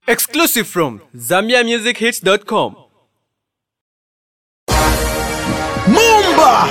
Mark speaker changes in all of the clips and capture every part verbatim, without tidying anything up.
Speaker 1: Exclusive from Zambia Music Hits dot com.
Speaker 2: Mumba!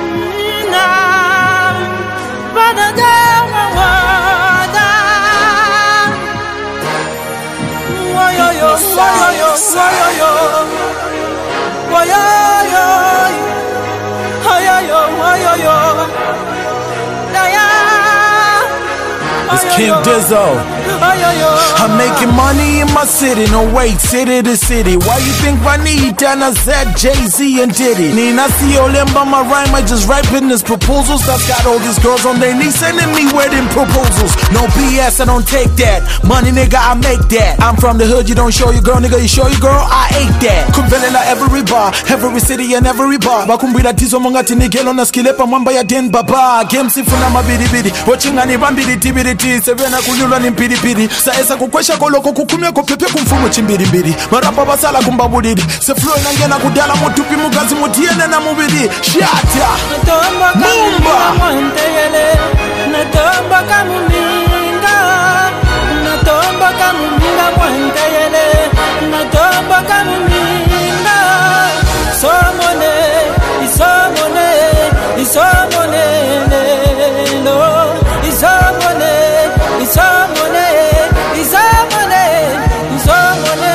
Speaker 2: It's King Dizzo. I'm making money in my city, no wait, city to city. Why you think Vanita and I said Jay-Z and Diddy? Nina see Olemba, my rhyme, I just write business proposals. That's got all these girls on their knees sending me wedding proposals. No B S, I don't take that. Money nigga, I make that. I'm from the hood, you don't show your girl, nigga, you show your girl, I ate that. Kumvelela every bar, every city and every bar. Bakumbira tizo mongati nigelo na skilepa mwamba ya den baba. Game sifuna mabidi bidi, watching ani bambidi tibidi ti. Sevena kulula ni mpidi pidi. Saesa kukwesha koloko kukumia kupepe kumfumo chimbidi bidi. Marapa basala kumbabudidi. Se flow inangena kudala mutupi mugazi mutiene na mubidi. Shata Mumba
Speaker 3: Natomba kamuminga Natomba kamuminga mwantayele Natomba kamuminga Somone Isomone Isomone No Isomone Isomone Isomone Isomone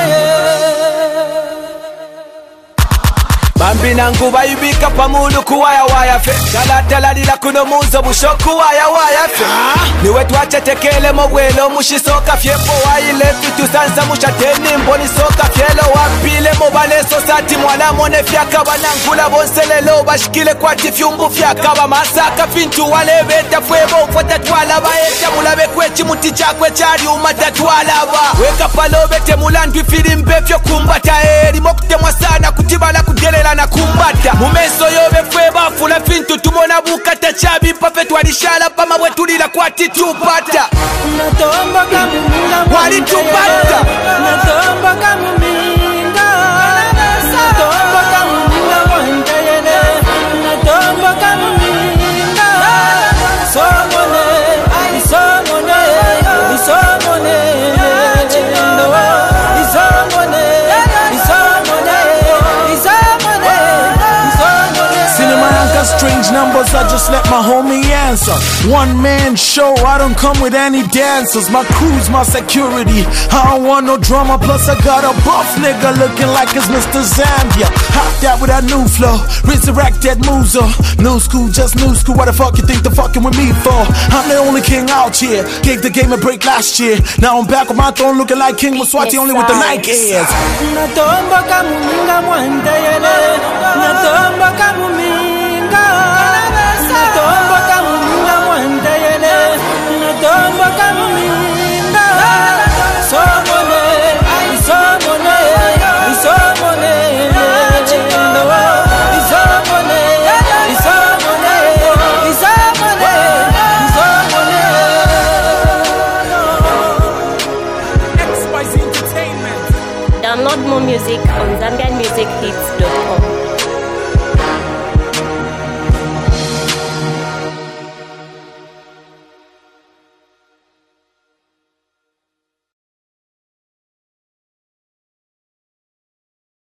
Speaker 3: Bambi nangu bayibika pamulu kuwaya waya fe Tala tala lila kuno muzo bushoku waya waya fe Niwe tuache tekele mwelo mushisoka fyepo waile fitu sansa mushateni mboni soka fielo wapile mobale sosati mwala mone fyaka banangula bonselelo bashikile kwa tifyumbu fyaka bamasaka fintu wale beta fwebo ufota twala baeta mulabe kwechi muti chakwe chari umatatwala ba Weka palobe temulandu ifilimbe fyo kumbata eri mokute mwasana kutibala kudelela na kumbata Mumeso yobe fweba fula fintu tumona bukata chabi pape twalishala pama wetulila kwa titupata Natomba kamuminga wali tupata Natomba kamuminga Natomba kamuminga mwantayele Natomba kamuminga Somone Isomone Isomone Isomone Isomone Isomone
Speaker 2: Cinema got strange numbers, I just let my homie answer. One man show, I don't come with any dancers. My crew's my security, I don't want no drama. Plus I got a buff nigga looking like it's Mister Zambia. Hopped out with that new flow, resurrect that mover. New school, just new school, what the fuck you think the fucking with me for? I'm the only king out here, gave the game a break last year. Now I'm back on my throne looking like King Muswati, only with the Nike airs.
Speaker 3: Natomba kamuminga mwantayele Natomba kamuminga Natomba kamuminga mwantayele Natomba kamuminga Somone Isomone Isomone Isomone Isomone Isomone Isomone
Speaker 4: Download more music